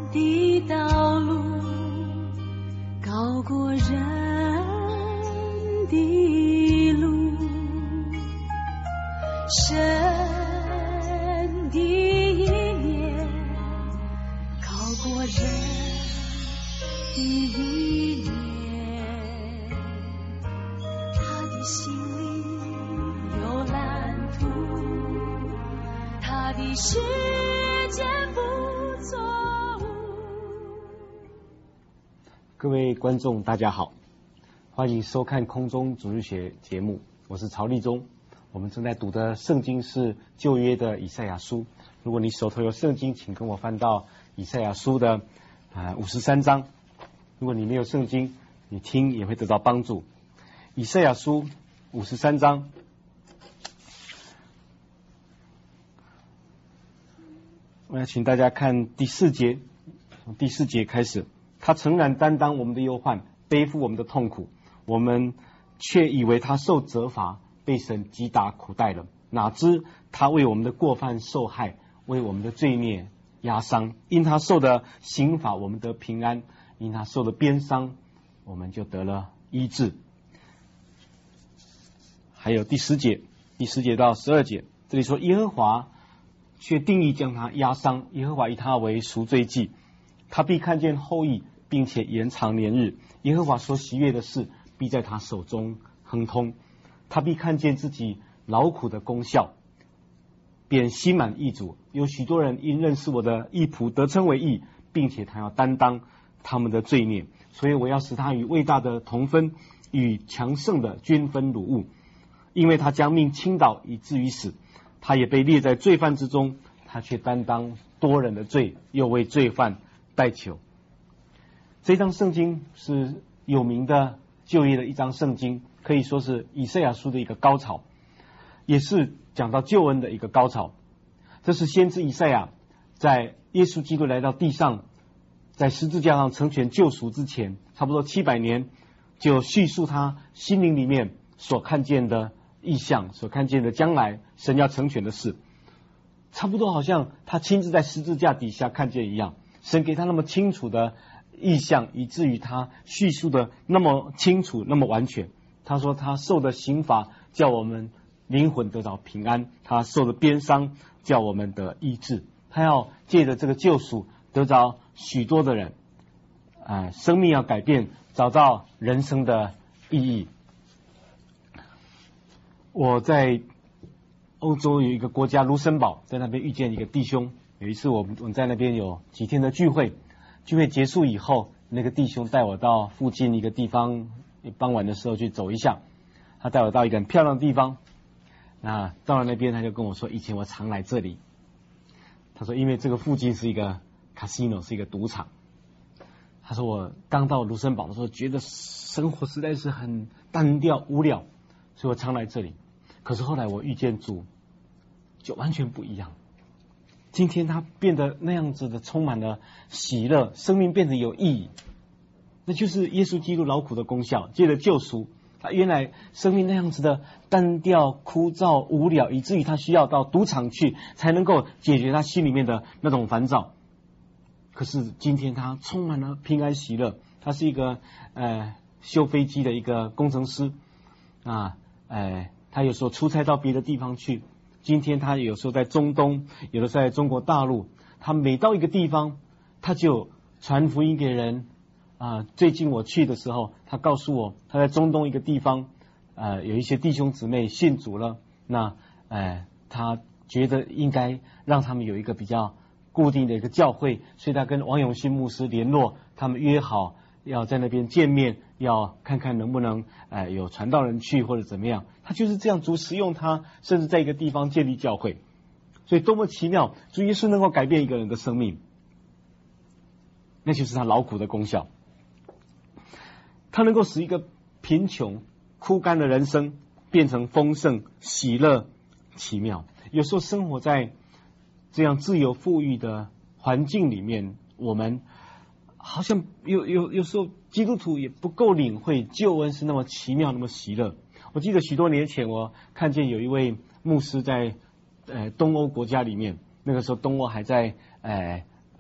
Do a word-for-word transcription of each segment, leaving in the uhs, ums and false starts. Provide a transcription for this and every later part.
的道路高过人的路，神的意念高过人的意念，他的心里有蓝图，他的世界不错误。 各位观众大家好，欢迎收看空中主日学节目，我是曹立忠。我们正在读的圣经是旧约的以赛亚书，如果你手头有圣经，请跟我翻到以赛亚书的啊五十三章。如果你没有圣经，你听也会得到帮助。以赛亚书五十三章，我要请大家看第四节，从第四节开始。他诚然担当我们的忧患，背负我们的痛苦，我们却以为他受责罚，被神击打苦待了。哪知他为我们的过犯受害，为我们的罪孽压伤。因他受的刑罚，我们得平安；因他受的鞭伤，我们就得了医治。还有第十节，第十节到十二节，这里说耶和华却定义将他压伤，耶和华以他为赎罪祭，他必看见后裔，并且延长年日。耶和华所喜悦的事，必在他手中亨通。他必看见自己劳苦的功效，便心满意足。有许多人因认识我的义仆得称为义，并且他要担当他们的罪孽，所以我要使他与伟大的同分，与强盛的均分掳物。因为他将命倾倒，以至于死，他也被列在罪犯之中，他却担当多人的罪，又为罪犯代求。这张圣经是有名的旧约的一张圣经，可以说是以赛亚书的一个高潮，也是讲到救恩的一个高潮。这是先知以赛亚在耶稣基督来到地上，在十字架上成全救赎之前，差不多七百年，就叙述他心灵里面所看见的意象，所看见的将来神要成全的事，差不多好像他亲自在十字架底下看见一样。神给他那么清楚的意象，以至于他叙述的那么清楚，那么完全。他说他受的刑罚叫我们灵魂得到平安，他受的鞭伤叫我们得医治。他要借着这个救赎得着许多的人，呃、生命要改变，找到人生的意义。我在欧洲有一个国家卢森堡，在那边遇见一个弟兄。有一次我们我们在那边有几天的聚会，聚会结束以后，那个弟兄带我到附近一个地方，傍晚的时候去走一下。他带我到一个很漂亮的地方，那到了那边他就跟我说，以前我常来这里。他说因为这个附近是一个 casino， 是一个赌场。他说我刚到卢森堡的时候，觉得生活实在是很单调无聊，所以我常来这里。可是后来我遇见主，就完全不一样。今天他变得那样子的充满了喜乐，生命变得有意义。那就是耶稣基督劳苦的功效，借着救赎，他原来生命那样子的单调枯燥无聊，以至于他需要到赌场去才能够解决他心里面的那种烦躁。可是今天他充满了平安喜乐。他是一个呃修飞机的一个工程师啊，呃他有时候出差到别的地方去，今天他有时候在中东，有的在中国大陆，他每到一个地方他就传福音给人啊。最近我去的时候，他告诉我他在中东一个地方呃有一些弟兄姊妹信主了，那呃他觉得应该让他们有一个比较固定的一个教会，所以他跟王永信牧师联络，他们约好要在那边见面，要看看能不能呃有传道人去或者怎么样。他就是这样主使用他，甚至在一个地方建立教会。所以多么奇妙，主耶稣能够改变一个人的生命，那就是他劳苦的功效。他能够使一个贫穷枯干的人生变成丰盛喜乐奇妙。有时候生活在这样自由富裕的环境里面，我们好像有有有时候基督徒也不够领会救恩是那么奇妙，那么喜乐。我记得许多年前，我看见有一位牧师在呃东欧国家里面，那个时候东欧还在呃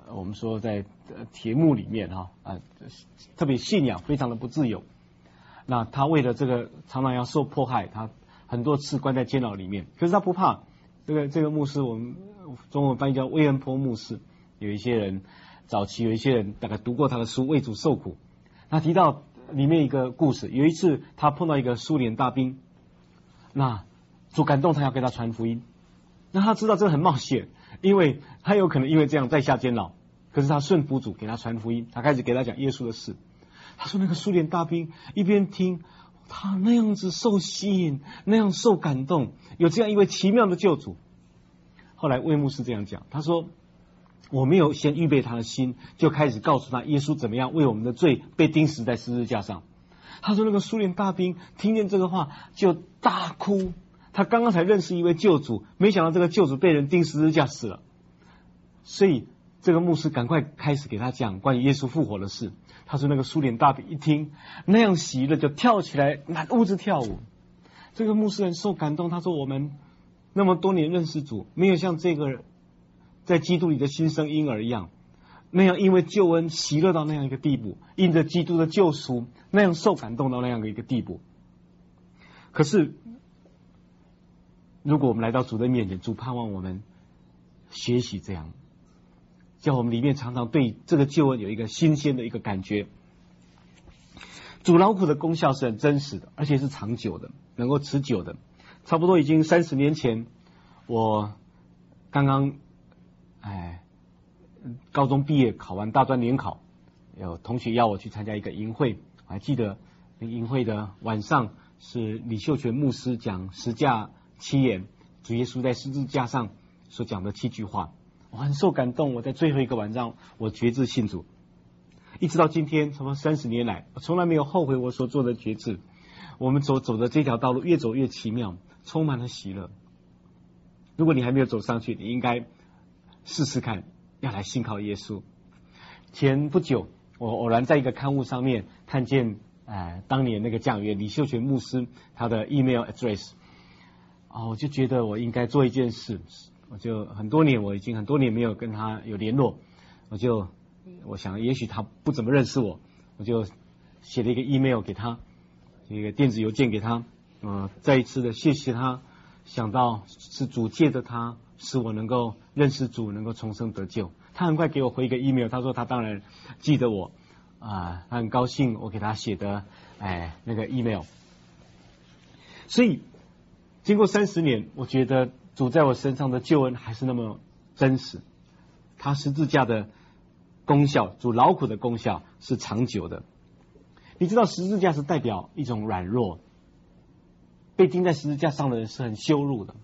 我们说在铁幕里面哈啊，特别信仰非常的不自由。那他为了这个常常要受迫害，他很多次关在监牢里面，可是他不怕。这个这个牧师，我们中文翻译叫威恩坡牧师。有一些人早期有一些人大概读过他的书《为主受苦》，他提到里面一个故事，有一次他碰到一个苏联大兵，那主感动他要给他传福音，那他知道这很冒险，因为他有可能因为这样再下监牢，可是他顺服主给他传福音，他开始给他讲耶稣的事。他说那个苏联大兵一边听，他那样子受吸引，那样受感动，有这样一位奇妙的救主。后来魏牧师这样讲，他说我没有先预备他的心，就开始告诉他耶稣怎么样为我们的罪被钉死在十字架上。他说那个苏联大兵听见这个话就大哭，他刚刚才认识一位救主，没想到这个救主被人钉十字架死了。所以这个牧师赶快开始给他讲关于耶稣复活的事。他说那个苏联大兵一听那样喜乐，就跳起来满屋子跳舞。这个牧师很受感动，他说我们那么多年认识主，没有像这个在基督里的新生婴儿一样，那样因为救恩喜乐到那样一个地步，因着基督的救赎那样受感动到那样的一个地步。可是如果我们来到主的面前，主盼望我们学习这样，叫我们里面常常对这个救恩有一个新鲜的一个感觉。主劳苦的功效是很真实的，而且是长久的，能够持久的。差不多已经三十年前，我刚刚哎高中毕业，考完大专联考，有同学邀我去参加一个营会，我还记得那营会的晚上是李秀全牧师讲十架七言，主耶稣在十字架上所讲的七句话，我很受感动。我在最后一个晚上，我决志信主，一直到今天，差不多三十年来，我从来没有后悔我所做的决志。我们走走的这条道路越走越奇妙，充满了喜乐。如果你还没有走上去，你应该试试看，要来信靠耶稣。前不久，我偶然在一个刊物上面看见，呃，当年那个讲员李秀全牧师他的 email address， 啊、哦，我就觉得我应该做一件事。我就很多年，我已经很多年没有跟他有联络，我就我想，也许他不怎么认识我，我就写了一个 email 给他，一个电子邮件给他，呃，再一次的谢谢他，想到是主借着他，使我能够认识主，能够重生得救。他很快给我回一个 email， 他说他当然记得我，啊、呃，他很高兴我给他写的，哎，那个 email。所以经过三十年，我觉得主在我身上的救恩还是那么真实，他十字架的功效，主劳苦的功效是长久的。你知道十字架是代表一种软弱，被钉在十字架上的人是很羞辱的。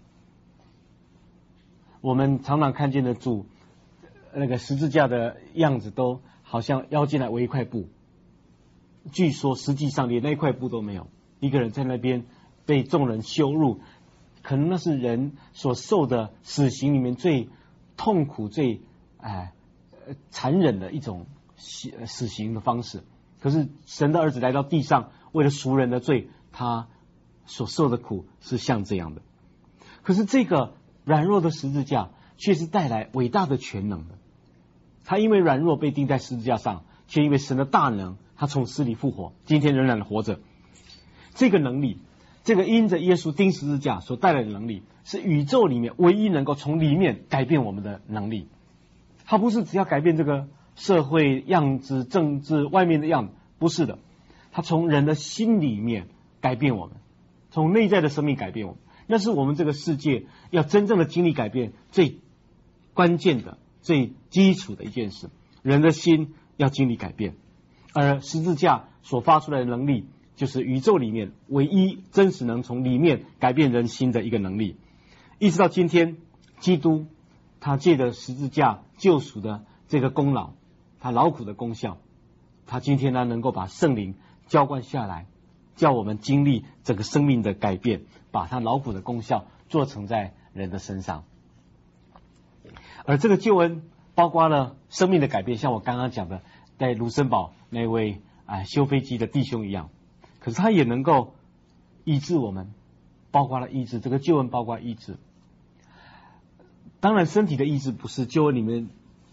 我们常常看见的主那个十字架的样子，都好像腰间来围一块布，据说实际上连那一块布都没有，一个人在那边被众人羞辱，可能那是人所受的死刑里面最痛苦、最哎残忍的一种死刑的方式。可是神的儿子来到地上，为了赎人的罪，他所受的苦是像这样的。可是这个软弱的十字架却是带来伟大的全能的。他因为软弱被钉在十字架上，却因为神的大能，他从死里复活，今天仍然活着。这个能力，这个因着耶稣钉十字架所带来的能力，是宇宙里面唯一能够从里面改变我们的能力。它不是只要改变这个社会样子、政治外面的样子，不是的，它从人的心里面改变我们，从内在的生命改变我们。那是我们这个世界要真正的经历改变最关键的、最基础的一件事。人的心要经历改变，而十字架所发出来的能力，就是宇宙里面唯一真实能从里面改变人心的一个能力。一直到今天，基督他借着十字架救赎的这个功劳，他劳苦的功效，他今天呢能够把圣灵浇灌下来，叫我们经历整个生命的改变，把他劳苦的功效做成在人的身上。而这个救恩包括了生命的改变，像我刚刚讲的在卢森堡那位啊修飞机的弟兄一样，可是他也能够医治我们，包括了医治，这个救恩包括医治。当然身体的医治不是救恩里面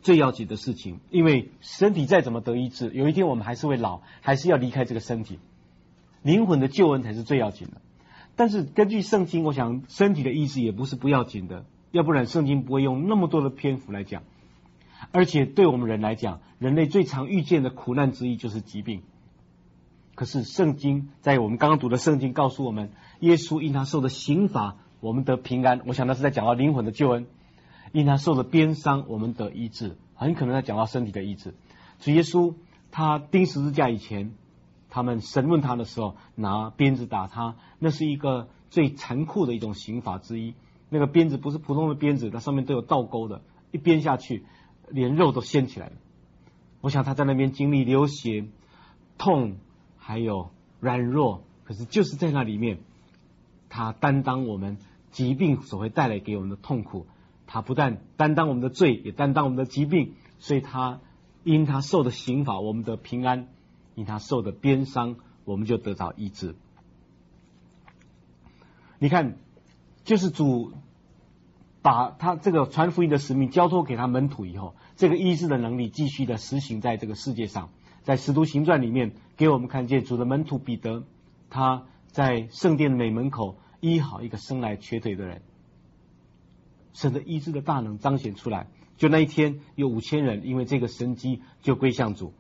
最要紧的事情，因为身体再怎么得医治，有一天我们还是会老，还是要离开这个身体。灵魂的救恩才是最要紧的。但是根据圣经，我想身体的医治也不是不要紧的，要不然圣经不会用那么多的篇幅来讲。而且对我们人来讲，人类最常遇见的苦难之一就是疾病。可是圣经在我们刚刚读的圣经告诉我们，耶稣因他受的刑罚，我们得平安。我想那是在讲到灵魂的救恩。因他受的鞭伤，我们得医治，很可能在讲到身体的医治。主耶稣他钉十字架以前，他们审问他的时候，拿鞭子打他，那是一个最残酷的一种刑罚之一。那个鞭子不是普通的鞭子，它上面都有倒钩的，一鞭下去，连肉都掀起来了。我想他在那边经历流血、痛，还有软弱，可是就是在那里面，他担当我们疾病所会带来给我们的痛苦。他不但担当我们的罪，也担当我们的疾病，所以他因他受的刑罚，我们得平安；因他受的鞭伤，我们就得到医治。你看，就是主把他这个传福音的使命交托给他门徒以后，这个医治的能力继续的实行在这个世界上。在使徒行传里面，给我们看见主的门徒彼得，他在圣殿的美门口医好一个生来瘸腿的人。神的医治的大能彰显出来，就那一天有五千人因为这个神迹就归向主。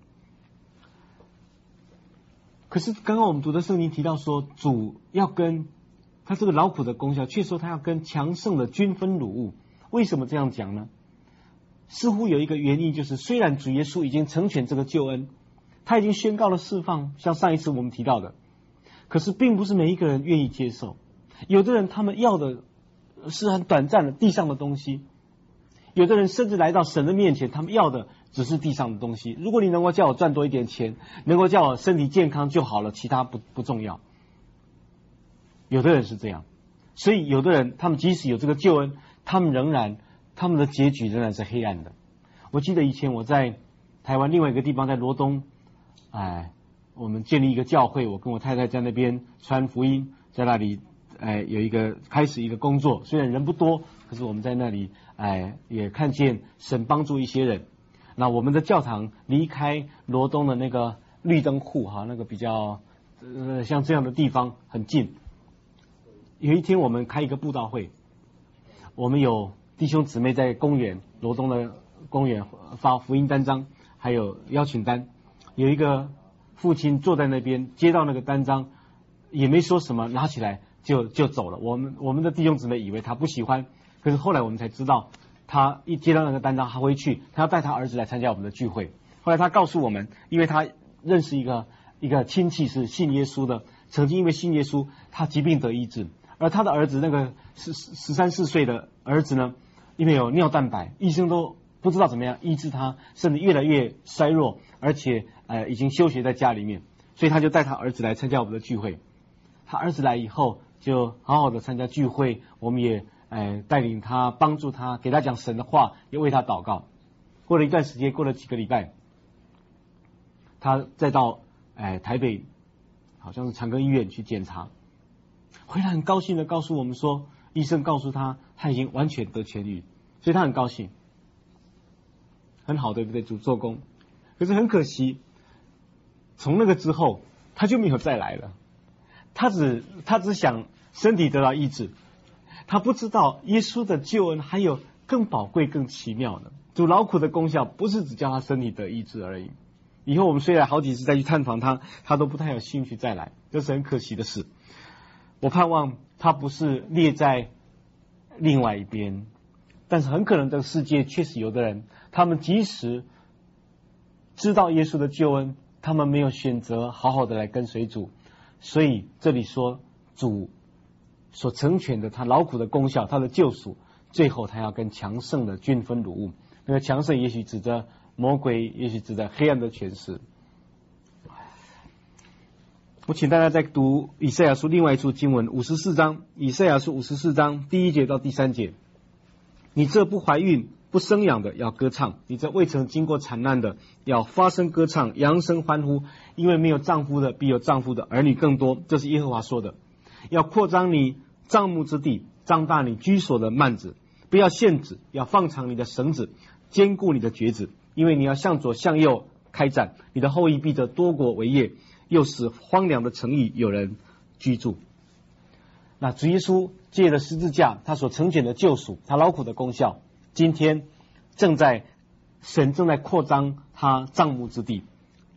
可是刚刚我们读的圣经提到说，主要跟他这个劳苦的功效，却说他要跟强盛的均分乳物。为什么这样讲呢？似乎有一个原因，就是虽然主耶稣已经成全这个救恩，他已经宣告了释放，像上一次我们提到的，可是并不是每一个人愿意接受。有的人他们要的是很短暂的地上的东西，有的人甚至来到神的面前，他们要的只是地上的东西。如果你能够叫我赚多一点钱，能够叫我身体健康就好了，其他不不重要。有的人是这样，所以有的人他们即使有这个救恩，他们仍然他们的结局仍然是黑暗的。我记得以前我在台湾另外一个地方，在罗东，哎，我们建立一个教会，我跟我太太在那边传福音，在那里哎，有一个开始一个工作，虽然人不多，可是我们在那里哎也看见神帮助一些人。那我们的教堂离开罗东的那个绿灯户哈，那个比较呃像这样的地方很近。有一天我们开一个布道会，我们有弟兄姊妹在公园，罗东的公园发福音单张，还有邀请单。有一个父亲坐在那边，接到那个单张，也没说什么，拿起来就就走了。我们我们的弟兄姊妹以为他不喜欢，可是后来我们才知道，他一接到那个单张，他回去，他要带他儿子来参加我们的聚会。后来他告诉我们，因为他认识一个一个亲戚是信耶稣的，曾经因为信耶稣，他疾病得医治，而他的儿子那个十十三四岁的儿子呢，因为有尿蛋白，医生都不知道怎么样医治他，甚至越来越衰弱，而且呃已经休学在家里面，所以他就带他儿子来参加我们的聚会。他儿子来以后，就好好的参加聚会，我们也呃带领他，帮助他，给他讲神的话，也为他祷告。过了一段时间，过了几个礼拜，他再到呃台北，好像是长庚医院去检查，回来很高兴的告诉我们说，医生告诉他他已经完全得痊愈，所以他很高兴，很好，对不对？主做工。可是很可惜，从那个之后他就没有再来了。他只他只想身体得到医治，他不知道耶稣的救恩还有更宝贵、更奇妙的。主劳苦的功效不是只叫他身体得医治而已。以后我们虽然好几次再去探访他，他都不太有兴趣再来，这是很可惜的事。我盼望他不是列在另外一边，但是很可能这个世界确实有的人，他们即使知道耶稣的救恩，他们没有选择好好的来跟随主。所以这里说主所成全的他劳苦的功效，他的救赎，最后他要跟强盛的均分乳物。那个强盛也许指着魔鬼，也许指着黑暗的权势。我请大家再读以赛亚书另外一处经文五十四章，以赛亚书五十四章第一节到第三节。你这不怀孕不生养的要歌唱，你这未曾经过惨难的要发声歌唱，扬声欢呼，因为没有丈夫的必有丈夫的儿女更多，这是耶和华说的。要扩张你帐幕之地，张大你居所的幔子， 不要限制，要放长你的绳子，坚固你的橛子，因为你要向左向右开展，你的后裔必得多国为业，又使荒凉的城邑有人居住。那主耶稣借着十字架，他所成全的救赎，他劳苦的功效，今天正在神正在扩张他帐幕之地。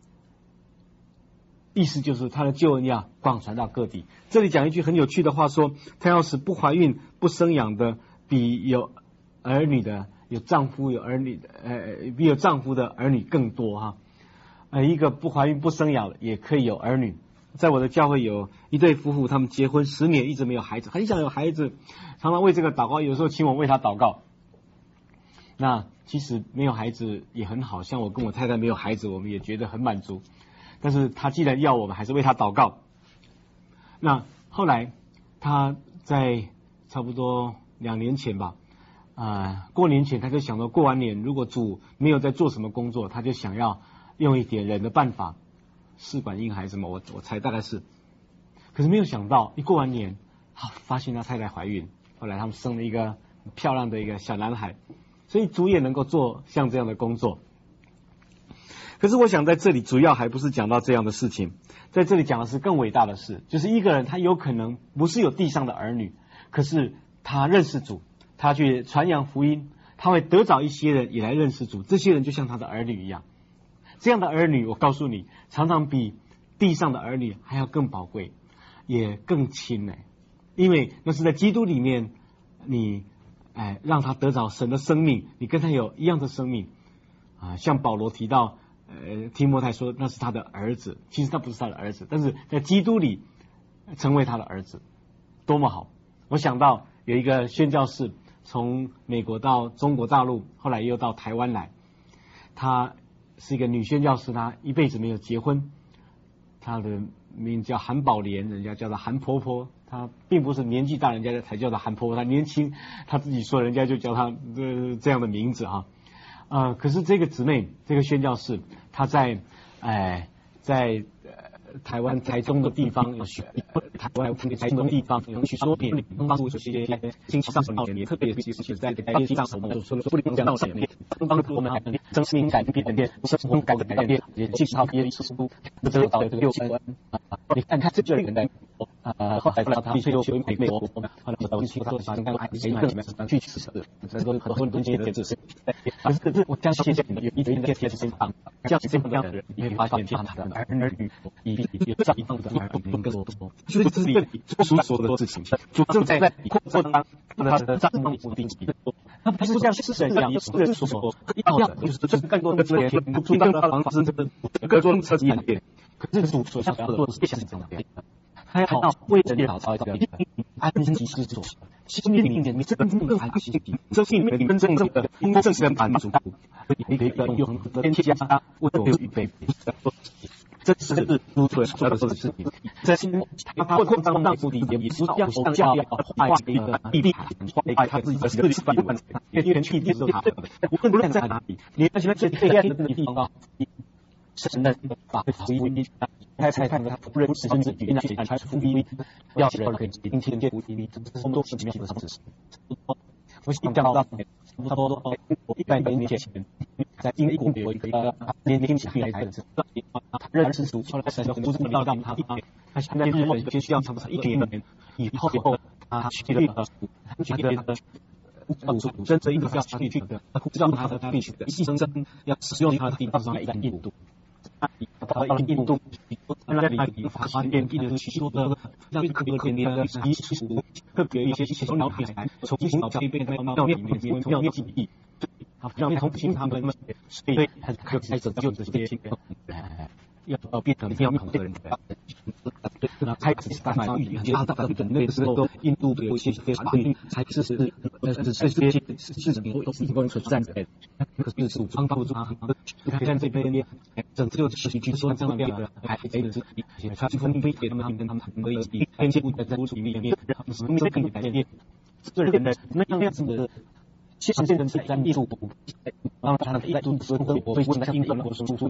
意思就是他的救恩要广传到各地。这里讲一句很有趣的话说，他要使不怀孕不生养的比有儿女的有丈夫有儿女的呃比有丈夫的儿女更多哈。呃一个不怀孕不生养也可以有儿女。在我的教会有一对夫妇，他们结婚十年一直没有孩子，很想有孩子，常常为这个祷告，有时候请我为他祷告。那其实没有孩子也很好，像我跟我太太没有孩子，我们也觉得很满足。但是他既然要我们，还是为他祷告。那后来他在差不多两年前吧，啊、呃，过年前他就想到过完年，如果主没有在做什么工作，他就想要用一点人的办法，试管婴孩什么，我我猜大概是。可是没有想到，一过完年，啊，发现他太太怀孕，后来他们生了一个漂亮的一个小男孩，所以主也能够做像这样的工作。可是我想在这里主要还不是讲到这样的事情，在这里讲的是更伟大的事，就是一个人他有可能不是有地上的儿女，可是他认识主，他去传扬福音，他会得着一些人也来认识主，这些人就像他的儿女一样。这样的儿女，我告诉你，常常比地上的儿女还要更宝贵，也更亲呢，因为那是在基督里面，你哎让他得着神的生命，你跟他有一样的生命啊，像保罗提到。呃，提摩太说那是他的儿子，其实他不是他的儿子，但是在基督里成为他的儿子，多么好！我想到有一个宣教士从美国到中国大陆，后来又到台湾来，她是一个女宣教士，她一辈子没有结婚，她的名叫韩宝莲，人家叫她韩婆婆，她并不是年纪大人家才叫她韩婆婆，她年轻，她自己说人家就叫她这这样的名字哈。呃，可是这个姊妹，这个宣教士，她在，哎、呃，在、呃、台湾台中的地方有学，台湾台中的地方有许多点帮助这些经济上的人，特别是是在在地上我们说不能讲到什么，帮助我们生命改变改变，生活改变改变，也继续好也是书，这个到这个六千啊，你看看这个人的。啊，后来他去就去美美国，后来到去他发现刚爱谁个里面去去世的，这个很多东西的知识。可是可是我相信这有一点点贴心帮，像这样的人，你会发现他的儿女以比有上一方的儿女更多。所以这是书所说的事情，就正在扩张他的账目目的。那不是像世人一样，世人所说一样的，就是就是更多的资源，出更多的房子，各种车子一点。可是主所想要做的是像这样的。还要为人打造一个安心及时所，心里面你这个更安心，这是你们真正的因正式的满足，你可以用用的天加为我预备，这是如出来的事情。在心他扩扩张让目的也不要上教要画一个地地画他自己的自己范围，因为去地都他的，无论无论在哪里，你那些最黑暗的地方啊。神的把福音，他才看他不认识真正语言的才是福音，要人可以今天见福音，工作是里面的方式。我想到差不多一百年前，在英国有一个年轻小孩来的时候，认识主，后来神就很多人到他，他现在日本就需要差不多一年以后，他去了去了。帮助真正一个要去去的，知道他的必须的，牺牲生要使用他的地方上来一个印度，到了印度，那里发现遍地的许多的让特别特别的习俗，特别一些一些小品牌，从一些小这边到庙里面庙庙记忆，好让同情他们，所以还可以开始就这些要变成要命的人。那开始大满语言大大的人类的时候，印度有一些非常运才是是呃是这些事情都是一个人存在的，可是是帮助他。你看这边呢，整个就是据说这样的还非的是，他去分配给他们，跟他们可以天界不在在里面，让生命可以改变。这人的那样子的。其实这人是在艺术，然后他的艺术生活会问他英文或者什么问题，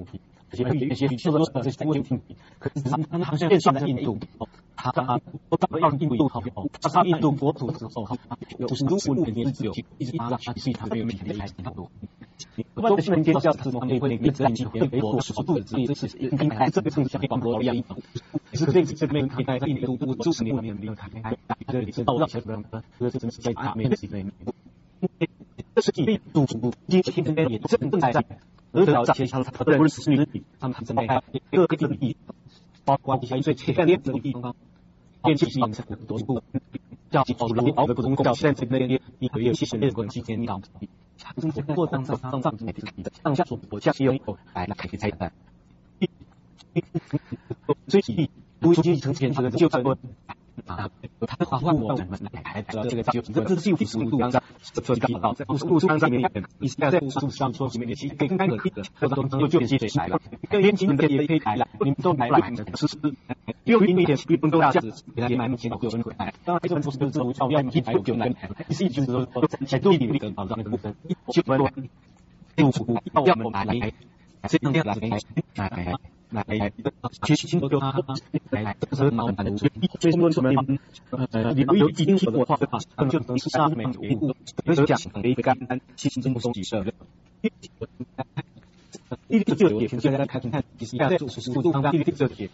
这些有些受到这些问题，可是他们好像变现在印度，他他我到了印度后，他上印度国土之后，有十五年之久，一直他他是他没有离开印度。我们的民间教师们会会一直在会给我十度的职业，这是应该这个是像广播一样，是这个这边应该在印度度数十年里离开，这里是到到小人的，这个真是在大面积内。这是印度主今天这边也正在而得到这些相他的不是实体，他们正在各个利益，包括一些最前列的地方，电气形成多部，教主劳保的公教现在这边一个月七十六个期间到。中国过当上上上上下所我下有来来开采的，所以不经成前这个就问啊，他的话问我们来来这个就这个是五十度上说到到在五十度上上面，你是在五十度上说里面其实可以看可以的，这种就就接水来了，跟年轻人也可以来了，你们都来来试试，因为一点一分钟价值给他买目前有人回来，当然这种不是这种要一还有就来，是就是说在对比的保障的部分，就我们政府要我们来来这样来来来。来来，学习清楚他来来，这是脑满的，所以说什么呃，你有几听过的话，可能就能是杀没有误，有讲的一个干单，细心中收几十个。一个就有点，现在来看看，其实在五十度刚刚一个这些。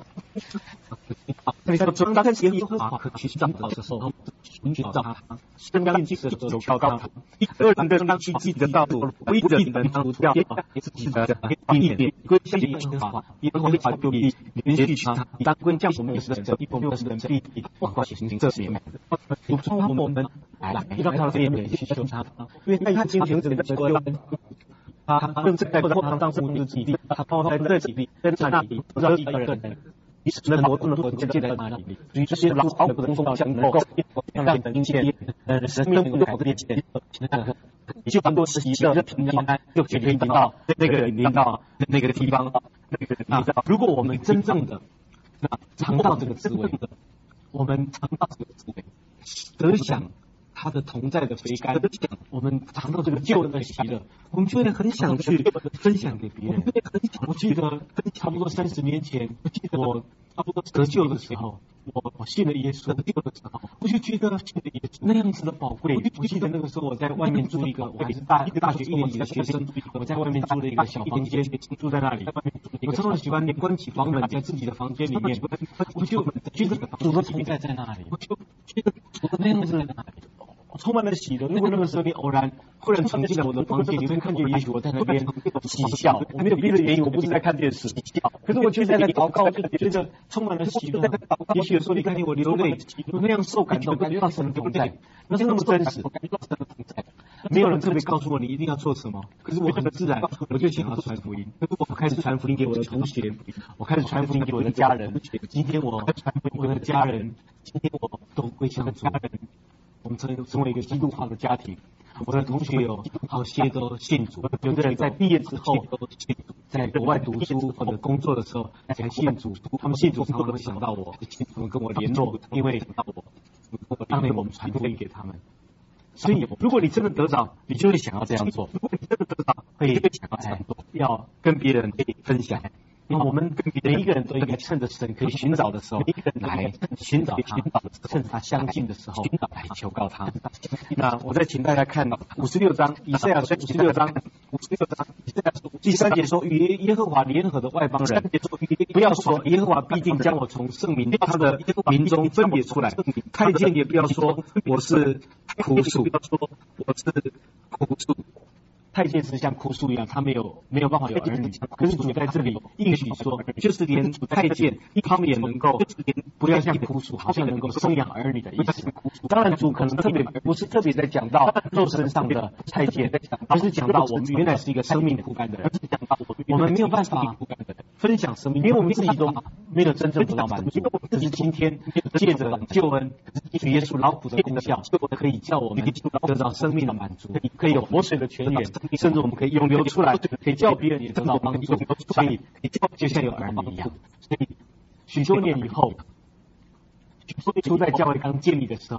那你看，中当前一个可去找到的时候，寻找他身高面积的时候调高他，二人的当去自己的道路，唯一的人当不掉，也是自的一点归相应的话，也会把就以连续他当归降我们也是人这一波又是人这一往过形成这些面，补充我们来一个他这边去修他，因为他今天这个结构。他正在或者他当时就体力，他包括在体力、在产体力，不知道一个人，你是能活不能活现在在哪里？所以这些老好的工作像能够让等一切呃生命能够改变起来，你就很多实习的平安就可以领到那个领到那个地方，那个啊，如果我们真正的尝到这个滋味，我们尝到这个滋味，得享他的同在的肥甘，我们尝到这个救恩的喜乐，我们就会很想去分享给别人。我记得差不多三十年前，我差不多得救的时候，我我信了耶稣，得救的时候，我就觉得那样子的宝贵。我记得那个时候我在外面住一个，我还是大大学一年级的学生，我在外面租了一个小房间，住在那里。我常常喜欢关起房门，在自己的房间里面，我就觉得主的同在在那里，我就觉得主的那样子在那里。我充满了喜乐。如果那个时候你偶然忽然闯进了我的房间，你会看见也许我在那边喜笑，我没有别的原因，我不是在看电视，可是我却在那祷告，就觉得充满了喜乐。也许有时候你看见我流泪，有那样受感动，感觉到神的同在，那是那么真实，感觉到神的同在。没有人特别告诉我你一定要做什么，可是我很自然，我就想要传福音。我开始传福音给我的同学，我开始传福音给我的家人。今天我我的家人，今天我都归向主。我们成成为一个基督化的家庭。我的同学有好些都信主，有的人在毕业之后在国外读书或者工作的时候才信主。他们信主常常会想到我，他们跟我联络，因为当年我们传福音给他们。所以，如果你真的得着，你就会想要这样做。如果你真的得着，会想要这样做，要跟别人分享。因为我们每一个人都应该趁着神可以寻找的时候来寻找他，趁着他相近的时候来求告他。那我再请大家看五十六章，以赛亚书五十六章，五十六章第三节说：与耶和华联合的外邦人，不要说耶和华必定将我从圣民他的民中分别出来。太监也不要说我是枯树，我是枯树。太监是像枯树一样，他没有没有办法有儿女。可是主在这里应许说，就是连太监他们也能够不要像枯树，好像能够生养儿女的意思。当然，主可能特别不是特别在讲到肉身上的太监，而是讲到我们原来是一个生命枯干的人，我们没有办法分享生命，因为我们自己都没有真正得到满足。这是今天借着救恩，主耶稣劳苦的功效，可以叫我们得到生命的满足，可以有活水的泉源。甚至我们可以涌流出来，可以叫别人也得到帮助，所以就像有儿女一样。所以许多年以后，就在教会刚建立的时候，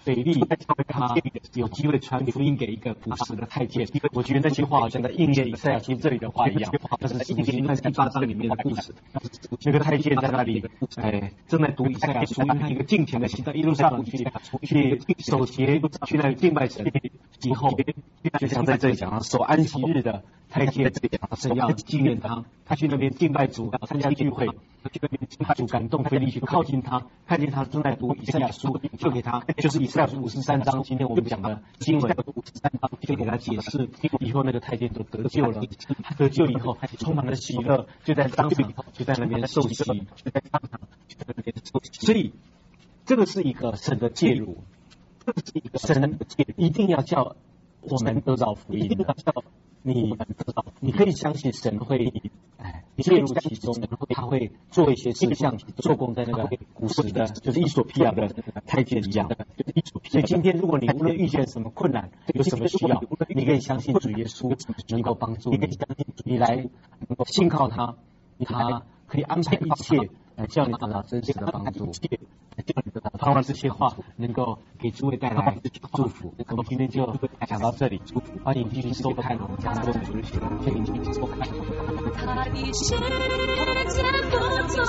腓力他有机会传福音给一个古时的太监。我觉得那些话好像在应验以赛亚书这里的话一样，那是使徒行传第八章里面的故事。那个太监在那里，哎，正在读以赛亚书，因为他一个敬虔的心到耶路撒冷去去守节，去那里敬拜神。以后就像在这里讲到守安息日的太监，神要纪念他，他去那边敬拜主，参加聚会，主感动腓力去靠近他，看见他正在读以赛亚书，就给他就是以赛亚书五十三章，今天我们讲的经文五十三章，就给他解释。以后那个太监都得救了，他得救以后充满了喜乐，就在当场就在那边受洗，就在当场就在那边受洗。所以这个是一个神的介入，神一定要叫我们得到福音的。你你可以相信神会哎介入其中，他会做一些事，像做工在那个古时的，就是伊索比亚的太监一样。所以今天如果你无论遇见什么困难，有什么需要，你可以相信主耶稣能够帮助你，你来信靠他，他可以安排一切来叫你得到真实的帮助。盼望这些话能够给诸位带来祝福。我们今天就讲到这里，欢迎继续收看我们家中主日学，欢迎继续收看。 他的世界不做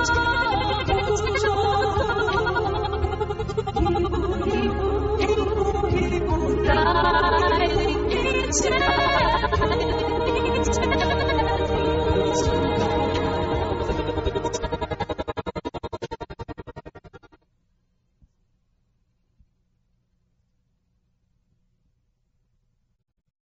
一步一步一步带领一切。